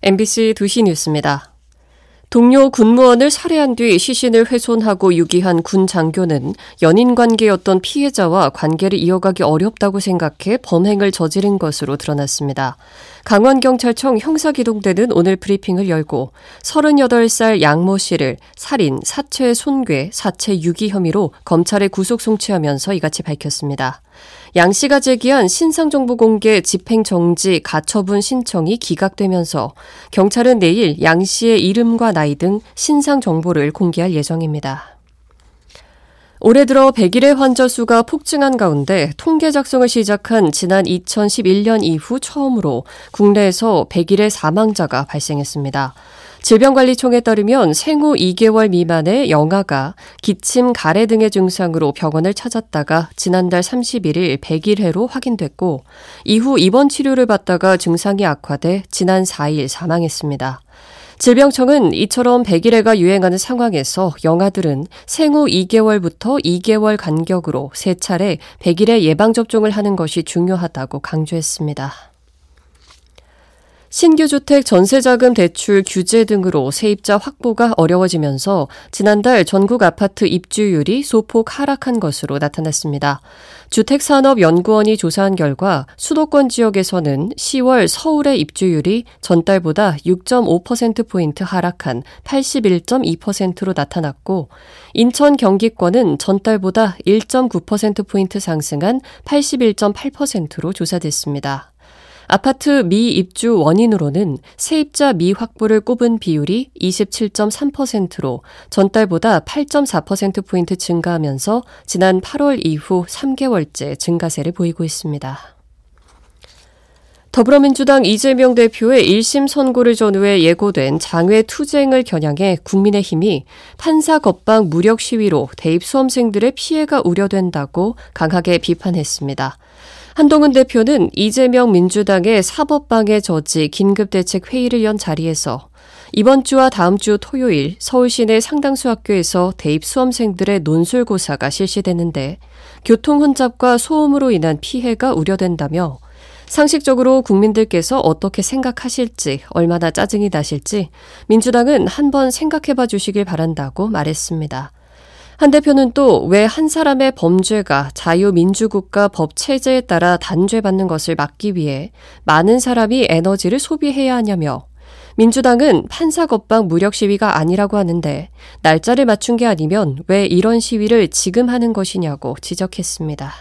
MBC 2시 뉴스입니다. 동료 군무원을 살해한 뒤 시신을 훼손하고 유기한 군 장교는 연인 관계였던 피해자와 관계를 이어가기 어렵다고 생각해 범행을 저지른 것으로 드러났습니다. 강원경찰청 형사기동대는 오늘 브리핑을 열고 38살 양모 씨를 살인, 사체 손괴, 사체 유기 혐의로 검찰에 구속 송치하면서 이같이 밝혔습니다. 양 씨가 제기한 신상정보 공개 집행정지 가처분 신청이 기각되면서 경찰은 내일 양 씨의 이름과 나이 등 신상 정보를 공개할 예정입니다. 올해 들어 100일의 환자 수가 폭증한 가운데 통계 작성을 시작한 지난 2011년 이후 처음으로 국내에서 100일의 사망자가 발생했습니다. 질병관리청에 따르면 생후 2개월 미만의 영아가 기침, 가래 등의 증상으로 병원을 찾았다가 지난달 31일 100일해로 확인됐고 이후 입원 치료를 받다가 증상이 악화돼 지난 4일 사망했습니다. 질병청은 이처럼 100일해가 유행하는 상황에서 영아들은 생후 2개월부터 2개월 간격으로 3차례 100일해 예방접종을 하는 것이 중요하다고 강조했습니다. 신규 주택 전세자금 대출 규제 등으로 세입자 확보가 어려워지면서 지난달 전국 아파트 입주율이 소폭 하락한 것으로 나타났습니다. 주택산업연구원이 조사한 결과 수도권 지역에서는 10월 서울의 입주율이 전달보다 6.5%포인트 하락한 81.2%로 나타났고 인천 경기권은 전달보다 1.9%포인트 상승한 81.8%로 조사됐습니다. 아파트 미입주 원인으로는 세입자 미확보를 꼽은 비율이 27.3%로 전달보다 8.4%포인트 증가하면서 지난 8월 이후 3개월째 증가세를 보이고 있습니다. 더불어민주당 이재명 대표의 1심 선고를 전후해 예고된 장외 투쟁을 겨냥해 국민의힘이 판사 겁방 무력 시위로 대입 수험생들의 피해가 우려된다고 강하게 비판했습니다. 한동훈 대표는 이재명 민주당의 사법방해 저지 긴급대책회의를 연 자리에서 이번 주와 다음 주 토요일 서울 시내 상당수 학교에서 대입 수험생들의 논술고사가 실시되는데 교통 혼잡과 소음으로 인한 피해가 우려된다며 상식적으로 국민들께서 어떻게 생각하실지, 얼마나 짜증이 나실지 민주당은 한번 생각해봐 주시길 바란다고 말했습니다. 한 대표는 또 왜 한 사람의 범죄가 자유민주국가 법체제에 따라 단죄받는 것을 막기 위해 많은 사람이 에너지를 소비해야 하냐며 민주당은 판사 겁방 무력 시위가 아니라고 하는데 날짜를 맞춘 게 아니면 왜 이런 시위를 지금 하는 것이냐고 지적했습니다.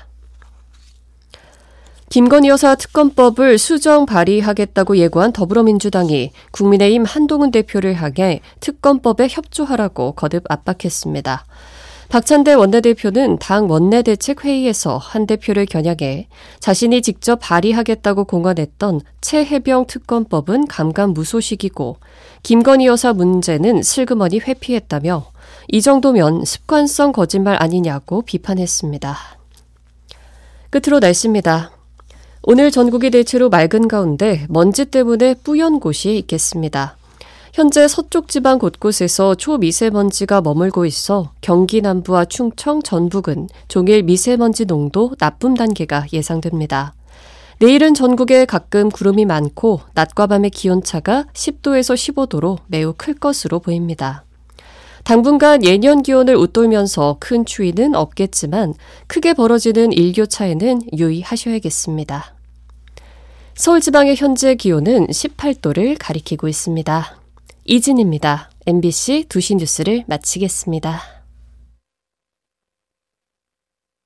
김건희 여사 특검법을 수정 발의하겠다고 예고한 더불어민주당이 국민의힘 한동훈 대표를 향해 특검법에 협조하라고 거듭 압박했습니다. 박찬대 원내대표는 당 원내대책회의에서 한 대표를 겨냥해 자신이 직접 발의하겠다고 공언했던 최혜병 특검법은 감감무소식이고 김건희 여사 문제는 슬그머니 회피했다며 이 정도면 습관성 거짓말 아니냐고 비판했습니다. 끝으로 날씨입니다. 오늘 전국이 대체로 맑은 가운데 먼지 때문에 뿌연 곳이 있겠습니다. 현재 서쪽 지방 곳곳에서 초미세먼지가 머물고 있어 경기 남부와 충청, 전북은 종일 미세먼지 농도 나쁨 단계가 예상됩니다. 내일은 전국에 가끔 구름이 많고 낮과 밤의 기온차가 10도에서 15도로 매우 클 것으로 보입니다. 당분간 예년 기온을 웃돌면서 큰 추위는 없겠지만 크게 벌어지는 일교차에는 유의하셔야겠습니다. 서울지방의 현재 기온은 18도를 가리키고 있습니다. 이진입니다. MBC 2시 뉴스를 마치겠습니다.